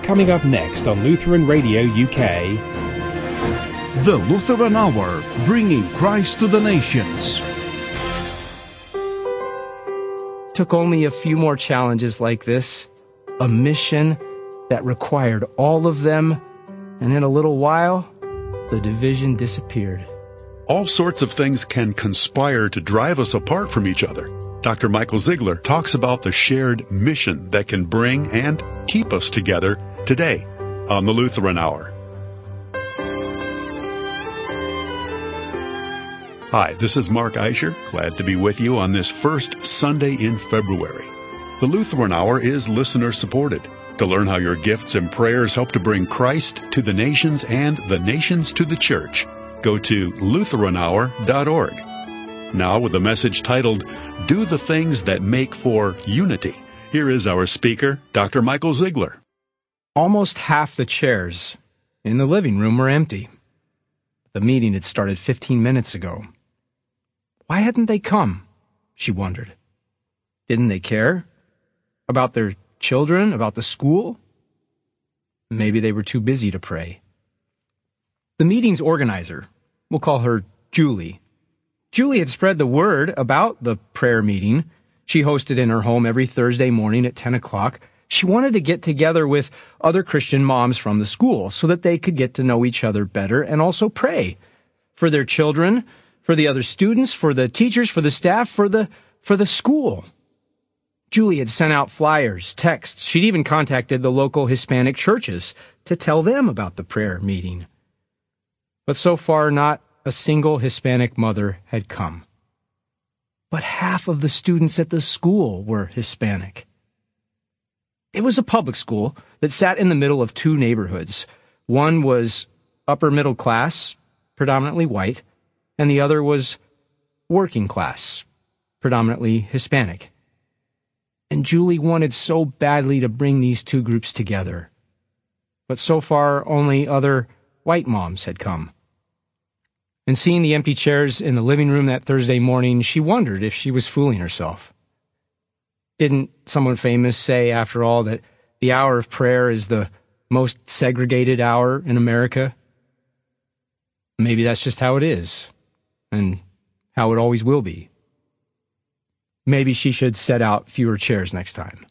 Coming up next on Lutheran Radio UK. The Lutheran Hour, bringing Christ to the nations. Took only a few more challenges like this, a mission that required all of them, and in a little while, the division disappeared. All sorts of things can conspire to drive us apart from each other. Dr. Michael Ziegler talks about the shared mission that can bring and keep us together today on the Lutheran Hour. Hi, this is Mark Eicher. Glad to be with you on this first Sunday in February. The Lutheran Hour is listener-supported. To learn how your gifts and prayers help to bring Christ to the nations and the nations to the church, go to LutheranHour.org. Now with a message titled, Do the Things That Make for Unity. Here is our speaker, Dr. Michael Ziegler. Almost half the chairs in the living room were empty. The meeting had started 15 minutes ago. Why hadn't they come? She wondered. Didn't they care? About their children? About the school? Maybe they were too busy to pray. The meeting's organizer, we'll call her Julie. Julie had spread the word about the prayer meeting she hosted in her home every Thursday morning at 10 o'clock. She wanted to get together with other Christian moms from the school so that they could get to know each other better and also pray for their children, for the other students, for the teachers, for the staff, for the school. Julie had sent out flyers, texts. She'd even contacted the local Hispanic churches to tell them about the prayer meeting. But so far, not a single Hispanic mother had come. But half of the students at the school were Hispanic. It was a public school that sat in the middle of two neighborhoods. One was upper middle class, predominantly white, and the other was working class, predominantly Hispanic. And Julie wanted so badly to bring these two groups together. But so far, only other white moms had come. And seeing the empty chairs in the living room that Thursday morning, she wondered if she was fooling herself. Didn't someone famous say, after all, that the hour of prayer is the most segregated hour in America? Maybe that's just how it is, and how it always will be. Maybe she should set out fewer chairs next time.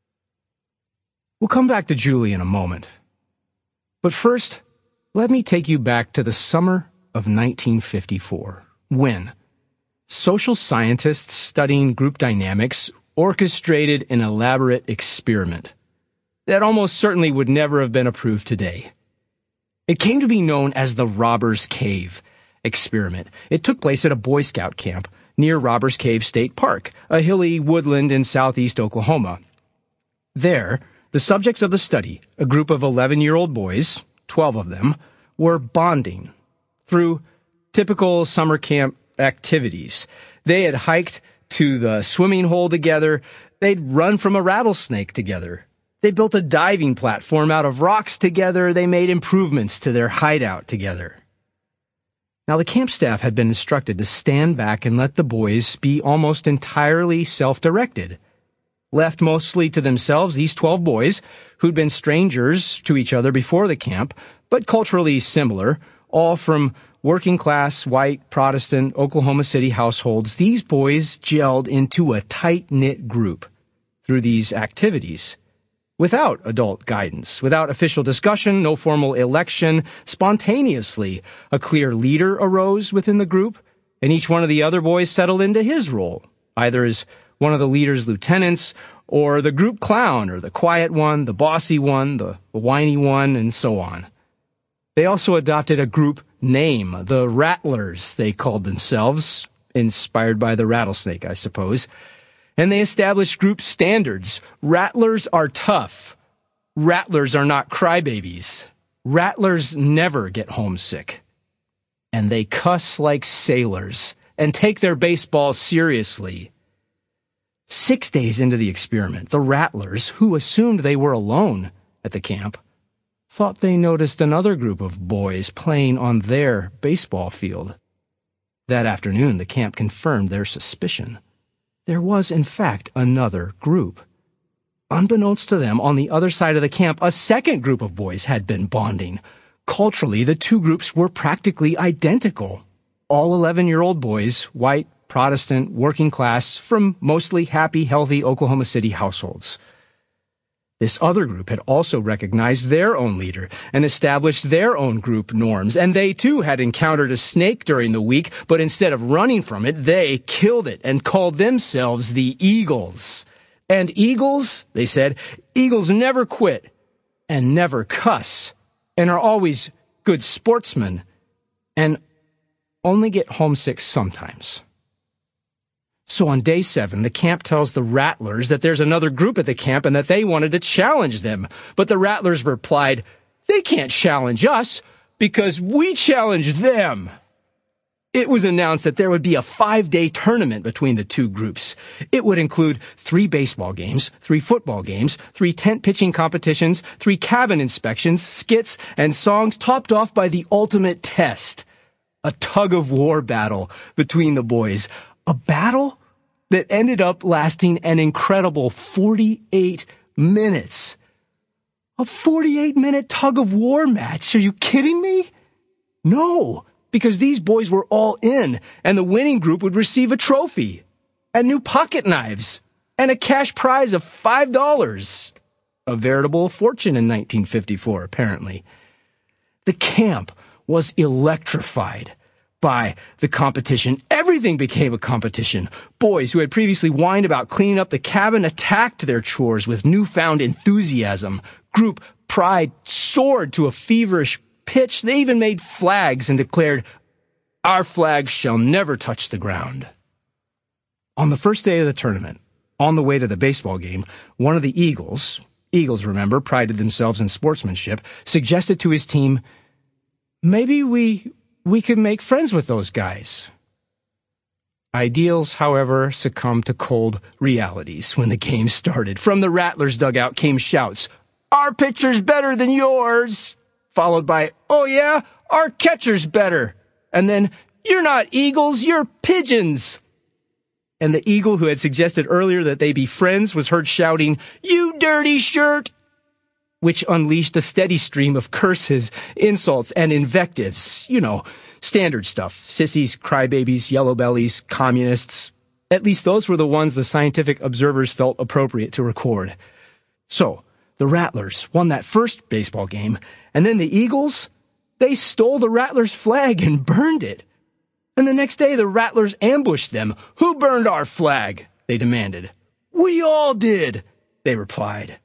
We'll come back to Julie in a moment. But first, let me take you back to the summer of 1954, when social scientists studying group dynamics orchestrated an elaborate experiment that almost certainly would never have been approved today. It came to be known as the Robbers Cave experiment. It took place at a Boy Scout camp near Robbers Cave State Park, a hilly woodland in southeast Oklahoma. There, the subjects of the study, a group of 11-year-old boys, 12 of them, were bonding through typical summer camp activities. They had hiked to the swimming hole together. They'd run from a rattlesnake together. They built a diving platform out of rocks together. They made improvements to their hideout together. Now, the camp staff had been instructed to stand back and let the boys be almost entirely self-directed. Left mostly to themselves, these 12 boys, who'd been strangers to each other before the camp, but culturally similar, all from working-class, white, Protestant, Oklahoma City households, these boys gelled into a tight-knit group through these activities. Without adult guidance, without official discussion, no formal election, spontaneously, a clear leader arose within the group, and each one of the other boys settled into his role, either as one of the leader's lieutenants, or the group clown, or the quiet one, the bossy one, the whiny one, and so on. They also adopted a group name, the Rattlers, they called themselves, inspired by the rattlesnake, I suppose. And they established group standards. Rattlers are tough. Rattlers are not crybabies. Rattlers never get homesick. And they cuss like sailors and take their baseball seriously. 6 days into the experiment, the Rattlers, who assumed they were alone at the camp, thought they noticed another group of boys playing on their baseball field. That afternoon, the camp confirmed their suspicion. There was, in fact, another group. Unbeknownst to them, on the other side of the camp, a second group of boys had been bonding. Culturally, the two groups were practically identical. All 11-year-old boys, white, Protestant, working class, from mostly happy, healthy Oklahoma City households. This other group had also recognized their own leader and established their own group norms, and they too had encountered a snake during the week, but instead of running from it, they killed it and called themselves the Eagles. And Eagles, they said, Eagles never quit and never cuss and are always good sportsmen and only get homesick sometimes. So on day 7, the camp tells the Rattlers that there's another group at the camp and that they wanted to challenge them. But the Rattlers replied, "They can't challenge us because we challenge them." It was announced that there would be a 5-day tournament between the two groups. It would include 3 baseball games, 3 football games, 3 tent pitching competitions, 3 cabin inspections, skits, and songs, topped off by the ultimate test, a tug-of-war battle between the boys. A battle that ended up lasting an incredible 48 minutes. A 48-minute tug-of-war match. Are you kidding me? No, because these boys were all in, and the winning group would receive a trophy, and new pocket knives, and a cash prize of $5. A veritable fortune in 1954, apparently. The camp was electrified by the competition. Everything became a competition. Boys who had previously whined about cleaning up the cabin attacked their chores with newfound enthusiasm. Group pride soared to a feverish pitch. They even made flags and declared, "Our flag shall never touch the ground." On the first day of the tournament, on the way to the baseball game, one of the Eagles, remember, prided themselves in sportsmanship, suggested to his team, "Maybe we could make friends with those guys." Ideals, however, succumbed to cold realities when the game started. From the Rattlers' dugout came shouts, "Our pitcher's better than yours," followed by, "Oh yeah, our catcher's better," and then, "You're not Eagles, you're pigeons." And the Eagle who had suggested earlier that they be friends was heard shouting, "You dirty shirt," which unleashed a steady stream of curses, insults, and invectives. You know, standard stuff. Sissies, crybabies, yellow bellies, communists. At least those were the ones the scientific observers felt appropriate to record. So, the Rattlers won that first baseball game, and then the Eagles, they stole the Rattlers' flag and burned it. And the next day, the Rattlers ambushed them. "Who burned our flag?" they demanded. "We all did," they replied.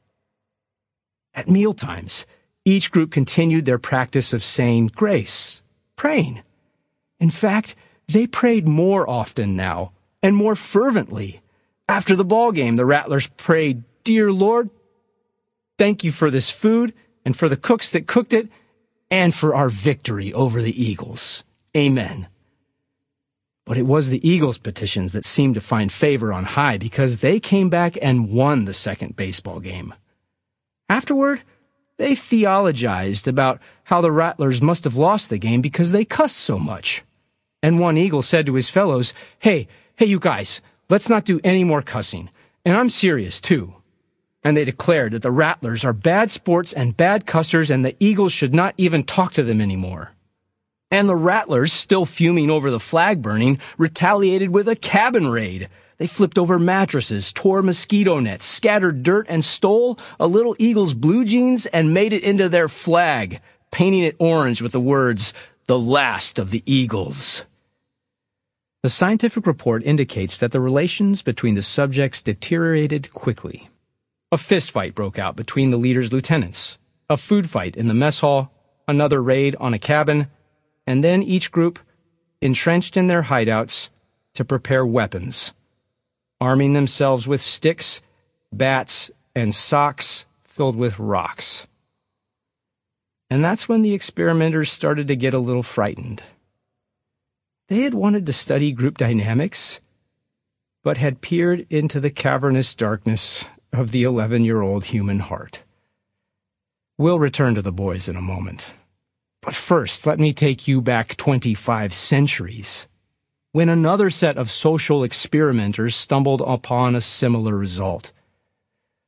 At mealtimes, each group continued their practice of saying grace, praying. In fact, they prayed more often now, and more fervently. After the ball game, the Rattlers prayed, "Dear Lord, thank you for this food, and for the cooks that cooked it, and for our victory over the Eagles. Amen." But it was the Eagles' petitions that seemed to find favor on high, because they came back and won the second baseball game. Afterward, they theologized about how the Rattlers must have lost the game because they cussed so much. And one Eagle said to his fellows, Hey, you guys, let's not do any more cussing. And I'm serious, too." And they declared that the Rattlers are bad sports and bad cussers, and the Eagles should not even talk to them anymore. And the Rattlers, still fuming over the flag burning, retaliated with a cabin raid. They flipped over mattresses, tore mosquito nets, scattered dirt, and stole a little Eagles blue jeans and made it into their flag, painting it orange with the words, "The Last of the Eagles." The scientific report indicates that the relations between the subjects deteriorated quickly. A fistfight broke out between the leader's lieutenants, a food fight in the mess hall, another raid on a cabin, and then each group entrenched in their hideouts to prepare weapons, arming themselves with sticks, bats, and socks filled with rocks. And that's when the experimenters started to get a little frightened. They had wanted to study group dynamics, but had peered into the cavernous darkness of the 11-year-old human heart. We'll return to the boys in a moment. But first, let me take you back 25 centuries, when another set of social experimenters stumbled upon a similar result.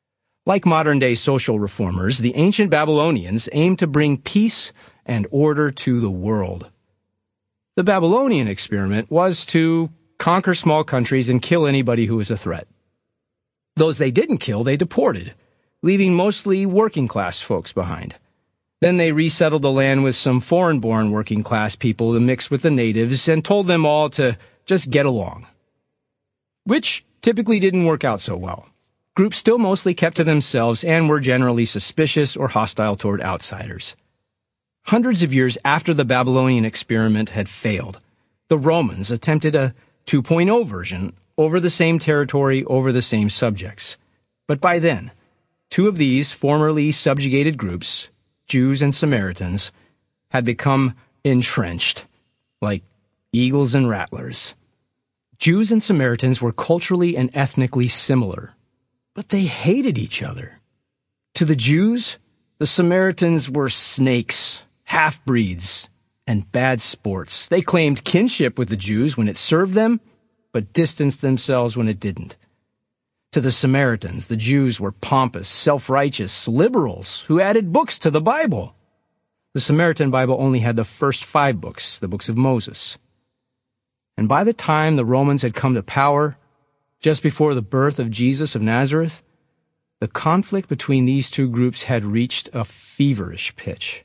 Like modern-day social reformers, the ancient Babylonians aimed to bring peace and order to the world. The Babylonian experiment was to conquer small countries and kill anybody who was a threat. Those they didn't kill, they deported, leaving mostly working-class folks behind. Then they resettled the land with some foreign-born working-class people to mix with the natives and told them all to just get along, which typically didn't work out so well. Groups still mostly kept to themselves and were generally suspicious or hostile toward outsiders. Hundreds of years after the Babylonian experiment had failed, the Romans attempted a 2.0 version over the same territory, over the same subjects. But by then, two of these formerly subjugated groups, Jews and Samaritans, had become entrenched, like eagles and rattlers. Jews and Samaritans were culturally and ethnically similar, but they hated each other. To the Jews, the Samaritans were snakes, half-breeds, and bad sports. They claimed kinship with the Jews when it served them, but distanced themselves when it didn't. To the Samaritans, the Jews were pompous, self-righteous liberals who added books to the Bible. The Samaritan Bible only had the first 5 books, the books of Moses. And by the time the Romans had come to power, just before the birth of Jesus of Nazareth, the conflict between these two groups had reached a feverish pitch.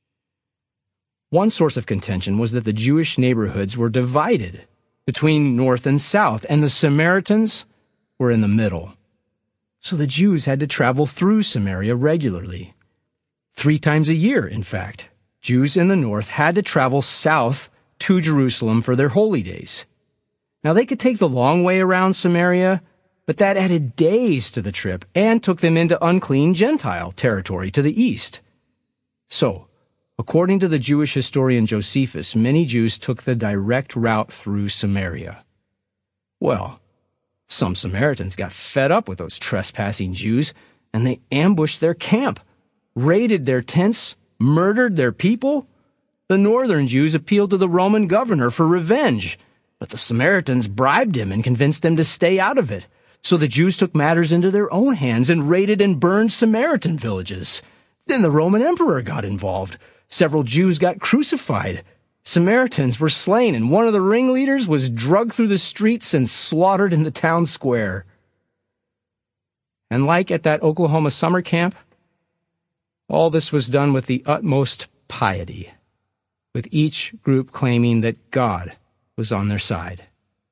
One source of contention was that the Jewish neighborhoods were divided between north and south, and the Samaritans were in the middle. So the Jews had to travel through Samaria regularly. 3 times a year, in fact, Jews in the north had to travel south to Jerusalem for their holy days. Now they could take the long way around Samaria, but that added days to the trip and took them into unclean Gentile territory to the east. So, according to the Jewish historian Josephus, many Jews took the direct route through Samaria. Well, some Samaritans got fed up with those trespassing Jews, and they ambushed their camp, raided their tents, murdered their people. The northern Jews appealed to the Roman governor for revenge, but the Samaritans bribed him and convinced him to stay out of it. So the Jews took matters into their own hands and raided and burned Samaritan villages. Then the Roman emperor got involved. Several Jews got crucified. Samaritans were slain, and one of the ringleaders was dragged through the streets and slaughtered in the town square. And like at that Oklahoma summer camp, all this was done with the utmost piety, with each group claiming that God was on their side.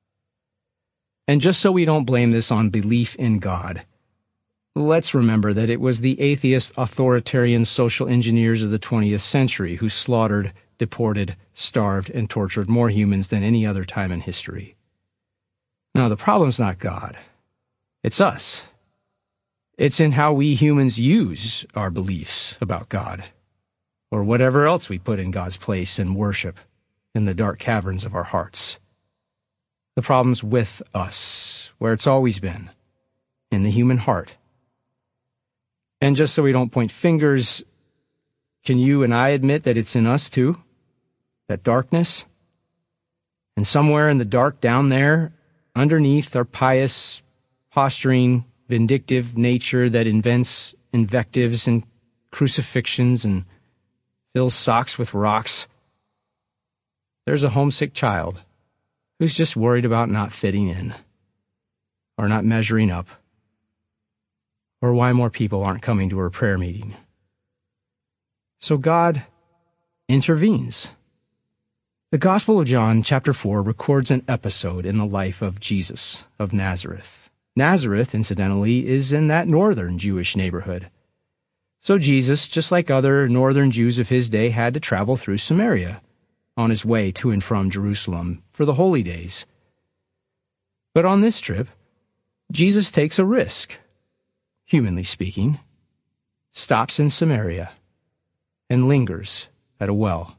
And just so we don't blame this on belief in God, let's remember that it was the atheist, authoritarian social engineers of the 20th century who slaughtered, deported, starved, and tortured more humans than any other time in history. Now, the problem's not God. It's us. It's in how we humans use our beliefs about God, or whatever else we put in God's place and worship in the dark caverns of our hearts. The problem's with us, where it's always been, in the human heart. And just so we don't point fingers, can you and I admit that it's in us too? That darkness? And somewhere in the dark down there, underneath our pious, posturing, vindictive nature that invents invectives and crucifixions and fills socks with rocks, there's a homesick child who's just worried about not fitting in, or not measuring up, or why more people aren't coming to her prayer meeting. So God intervenes. The Gospel of John, chapter 4, records an episode in the life of Jesus of Nazareth. Nazareth, incidentally, is in that northern Jewish neighborhood. So Jesus, just like other northern Jews of his day, had to travel through Samaria on his way to and from Jerusalem for the holy days. But on this trip, Jesus takes a risk, humanly speaking, stops in Samaria, and lingers at a well.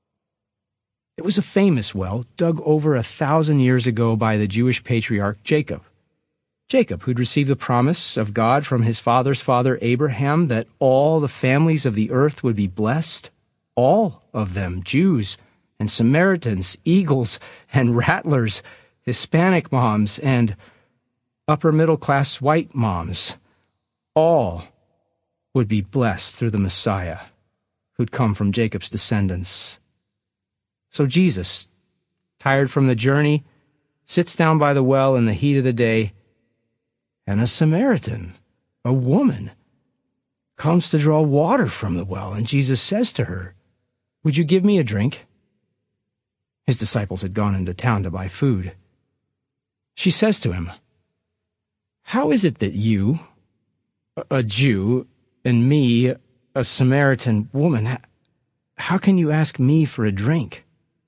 It was a famous well dug over 1,000 years ago by the Jewish patriarch Jacob. Jacob, who'd received the promise of God from his father's father Abraham that all the families of the earth would be blessed, all of them, Jews and Samaritans, eagles and rattlers, Hispanic moms and upper-middle-class white moms, all would be blessed through the Messiah who'd come from Jacob's descendants. So Jesus, tired from the journey, sits down by the well in the heat of the day, and a Samaritan, a woman, comes to draw water from the well, and Jesus says to her, "Would you give me a drink?" His disciples had gone into town to buy food. She says to him, "How is it that you, a Jew, and me, a Samaritan woman, how can you ask me for a drink?"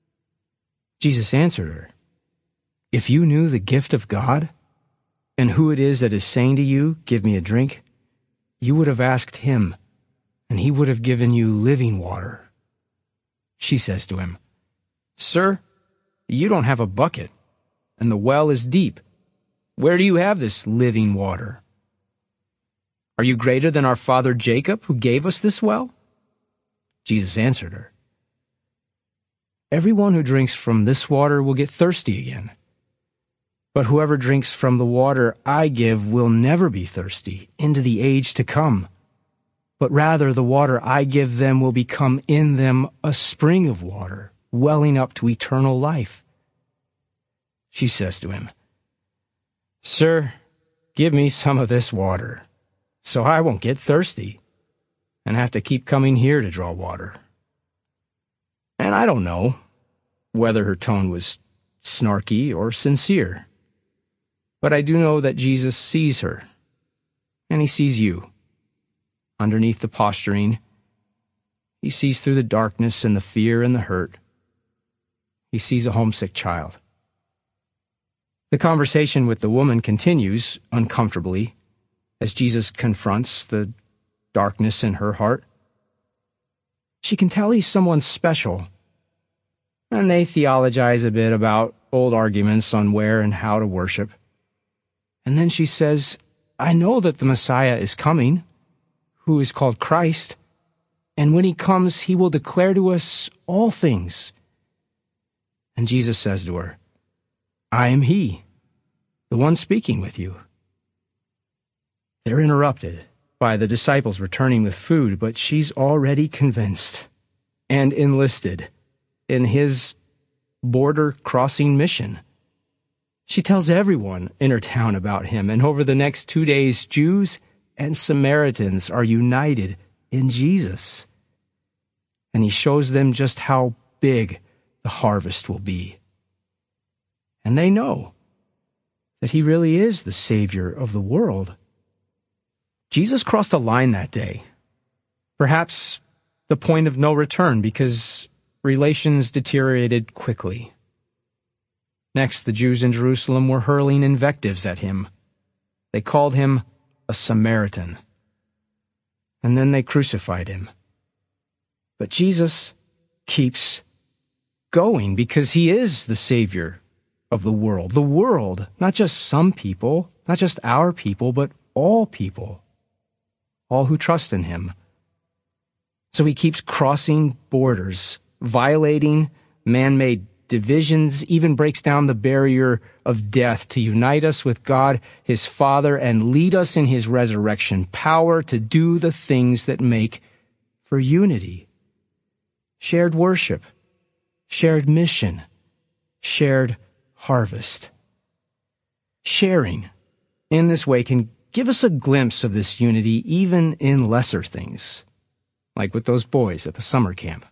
Jesus answered her, "If you knew the gift of God, and who it is that is saying to you, 'Give me a drink,' you would have asked him, and he would have given you living water." She says to him, "Sir, you don't have a bucket, and the well is deep. Where do you have this living water? Are you greater than our father Jacob, who gave us this well?" Jesus answered her, "Everyone who drinks from this water will get thirsty again. But whoever drinks from the water I give will never be thirsty into the age to come. But rather the water I give them will become in them a spring of water, welling up to eternal life." She says to him, "Sir, give me some of this water, so I won't get thirsty and have to keep coming here to draw water." And I don't know whether her tone was snarky or sincere, but I do know that Jesus sees her, and he sees you. Underneath the posturing, he sees through the darkness and the fear and the hurt. He sees a homesick child. The conversation with the woman continues uncomfortably as Jesus confronts the darkness in her heart. She can tell he's someone special, and they theologize a bit about old arguments on where and how to worship. And then she says, "I know that the Messiah is coming, who is called Christ, and when he comes, he will declare to us all things." And Jesus says to her, "I am he, the one speaking with you." They're interrupted by the disciples returning with food, but she's already convinced and enlisted in his border-crossing mission. She tells everyone in her town about him, and over the next 2 days, Jews and Samaritans are united in Jesus. And he shows them just how big the harvest will be. And they know that he really is the Savior of the world. Jesus crossed a line that day, perhaps the point of no return, because relations deteriorated quickly. Next, the Jews in Jerusalem were hurling invectives at him. They called him a Samaritan. And then they crucified him. But Jesus keeps going because he is the Savior of the world, not just some people, not just our people, but all people, all who trust in him. So he keeps crossing borders, violating man-made divisions, even breaks down the barrier of death to unite us with God, his Father, and lead us in his resurrection power to do the things that make for unity. Shared worship, shared mission, shared harvest. Sharing in this way can give us a glimpse of this unity even in lesser things, like with those boys at the summer camp.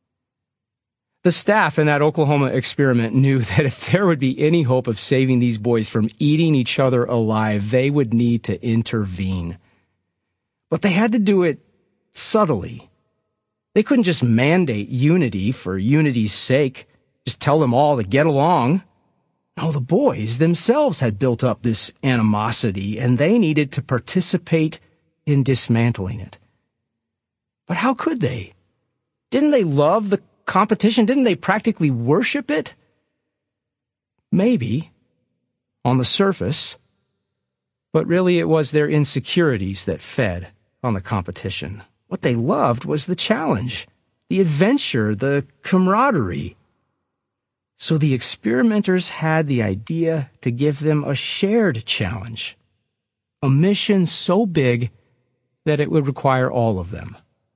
The staff in that Oklahoma experiment knew that if there would be any hope of saving these boys from eating each other alive, they would need to intervene. But they had to do it subtly. They couldn't just mandate unity for unity's sake, just tell them all to get along. No, the boys themselves had built up this animosity, and they needed to participate in dismantling it. But how could they? Didn't they love the competition? Didn't they practically worship it? Maybe, on the surface, but really it was their insecurities that fed on the competition. What they loved was the challenge, the adventure, the camaraderie. So the experimenters had the idea to give them a shared challenge, a mission so big that it would require all of them.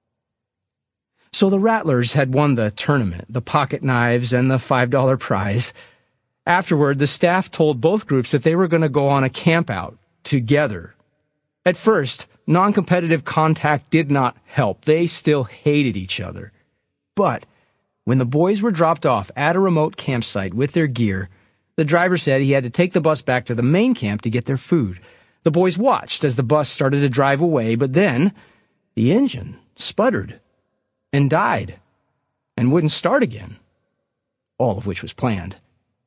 So the Rattlers had won the tournament, the pocket knives, and the $5 prize. Afterward, the staff told both groups that they were going to go on a campout together. At first, non-competitive contact did not help. They still hated each other. But when the boys were dropped off at a remote campsite with their gear, the driver said he had to take the bus back to the main camp to get their food. The boys watched as the bus started to drive away, but then the engine sputtered and died and wouldn't start again, all of which was planned.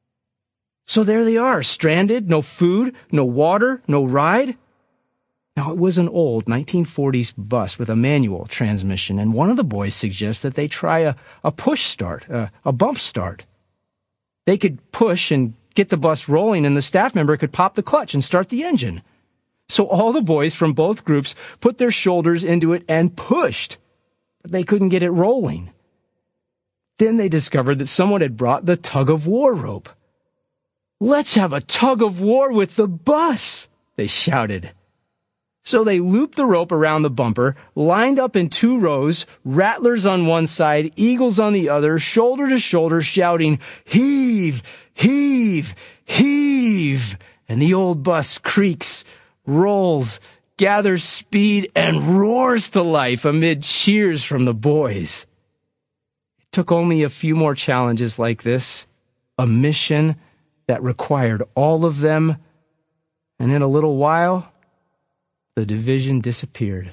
So there they are, stranded, no food, no water, no ride. Now, it was an old 1940s bus with a manual transmission, and one of the boys suggests that they try a push start, a bump start. They could push and get the bus rolling, and the staff member could pop the clutch and start the engine. So all the boys from both groups put their shoulders into it and pushed, but they couldn't get it rolling. Then they discovered that someone had brought the tug-of-war rope. "Let's have a tug-of-war with the bus," they shouted. So they looped the rope around the bumper, lined up in 2 rows, Rattlers on one side, Eagles on the other, shoulder to shoulder, shouting, "Heave, heave, heave!" And the old bus creaks, rolls, gathers speed, and roars to life amid cheers from the boys. It took only a few more challenges like this, a mission that required all of them, and in a little while, the division disappeared.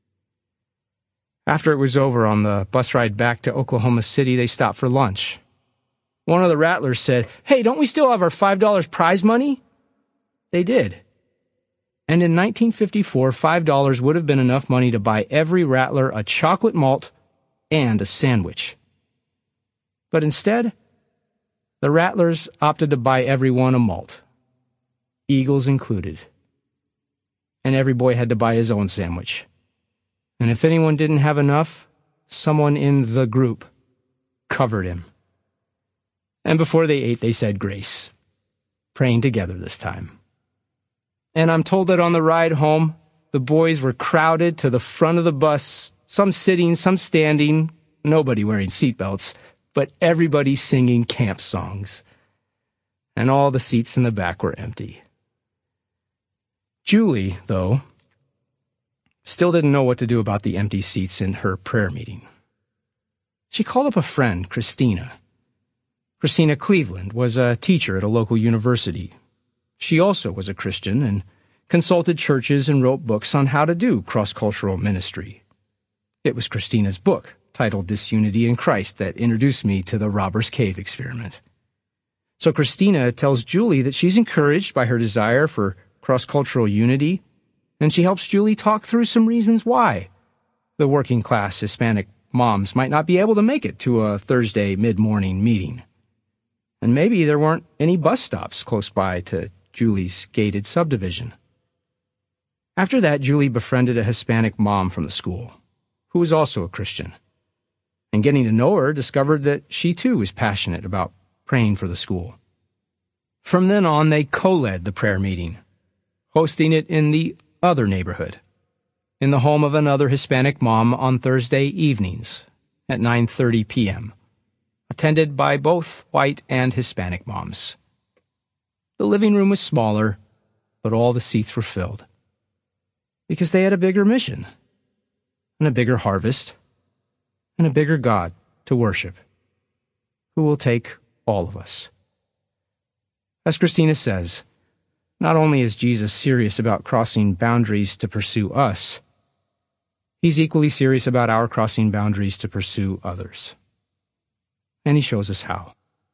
After it was over on the bus ride back to Oklahoma City, they stopped for lunch. One of the Rattlers said, "Hey, don't we still have our $5 prize money?" They did. And in 1954, $5 would have been enough money to buy every Rattler a chocolate malt and a sandwich. But instead, the Rattlers opted to buy everyone a malt, Eagles included. And every boy had to buy his own sandwich. And if anyone didn't have enough, someone in the group covered him. And before they ate, they said grace, praying together this time. And I'm told that on the ride home, the boys were crowded to the front of the bus, some sitting, some standing, nobody wearing seatbelts, but everybody singing camp songs. And all the seats in the back were empty. Julie, though, still didn't know what to do about the empty seats in her prayer meeting. She called up a friend, Christina. Christina Cleveland was a teacher at a local university. She also was a Christian and consulted churches and wrote books on how to do cross-cultural ministry. It was Christina's book, titled Disunity in Christ, that introduced me to the Robbers Cave experiment. So Christina tells Julie that she's encouraged by her desire for cross-cultural unity, and she helps Julie talk through some reasons why the working-class Hispanic moms might not be able to make it to a Thursday mid-morning meeting. And maybe there weren't any bus stops close by to Julie's gated subdivision. After that, Julie befriended a Hispanic mom from the school, who was also a Christian. And getting to know her, discovered that she too was passionate about praying for the school. From then on, they co-led the prayer meeting, hosting it in the other neighborhood, in the home of another Hispanic mom on Thursday evenings at 9:30 p.m., attended by both white and Hispanic moms. The living room was smaller, but all the seats were filled, because they had a bigger mission, and a bigger harvest, and a bigger God to worship, who will take all of us. As Christina says, not only is Jesus serious about crossing boundaries to pursue us, he's equally serious about our crossing boundaries to pursue others. And he shows us how.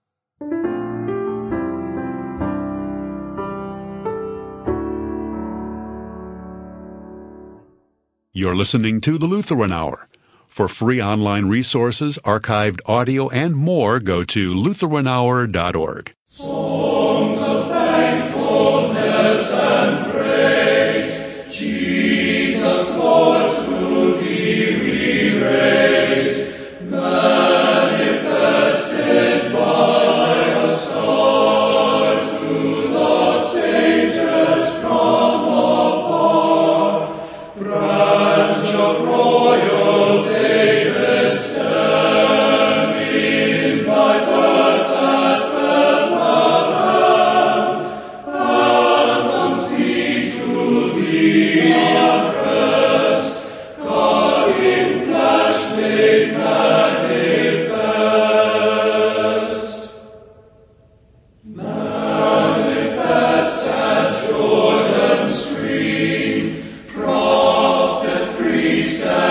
You're listening to the Lutheran Hour. For free online resources, archived audio, and more, go to lutheranhour.org. Songs of thankfulness and praise, Jesus, Lord, to thee we raise, manifested by the star to the sages from afar, bright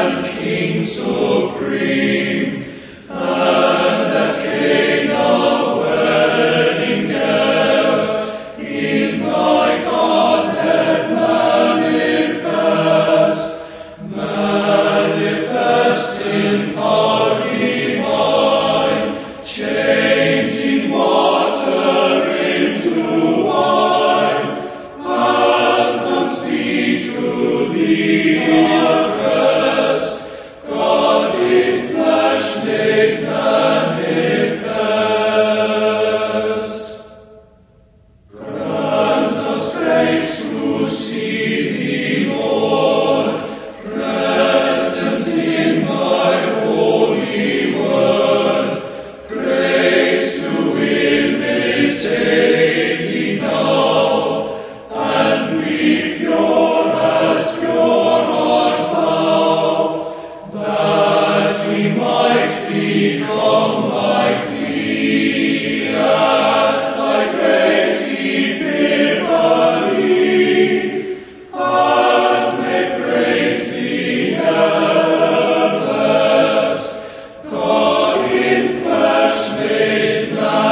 and King supreme, and the King of wedding guests, in thy Godhead manifest in power divine, changing water into wine, and be truly addressed, God in flesh made manifest. Grant us grace to see thee, Lord, present in thy holy word, grace to imitate thee now, and be pure as pure art thou, that we might become like thee at thy great Epiphany, and may praise thee ever blessed, God in flesh made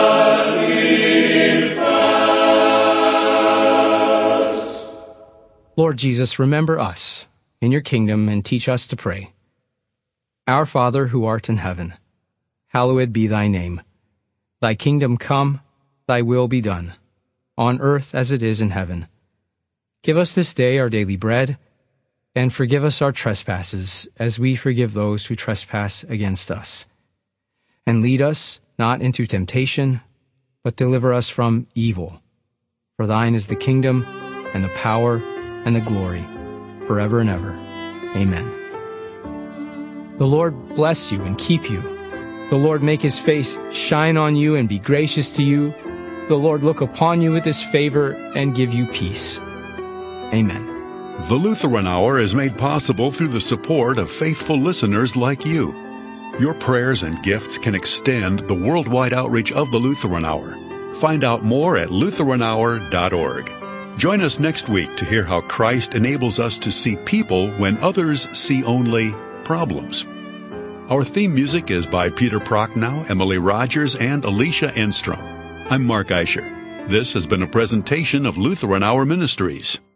manifest. Lord Jesus, remember us in your kingdom and teach us to pray. Our Father who art in heaven, hallowed be thy name. Thy kingdom come, thy will be done, on earth as it is in heaven. Give us this day our daily bread, and forgive us our trespasses, as we forgive those who trespass against us. And lead us not into temptation, but deliver us from evil. For thine is the kingdom, and the power, and the glory, forever and ever. Amen. The Lord bless you and keep you. The Lord make his face shine on you and be gracious to you. The Lord look upon you with his favor and give you peace. Amen. The Lutheran Hour is made possible through the support of faithful listeners like you. Your prayers and gifts can extend the worldwide outreach of the Lutheran Hour. Find out more at LutheranHour.org. Join us next week to hear how Christ enables us to see people when others see only problems. Our theme music is by Peter Prochnow, Emily Rogers, and Alicia Enstrom. I'm Mark Eicher. This has been a presentation of Lutheran Hour Ministries.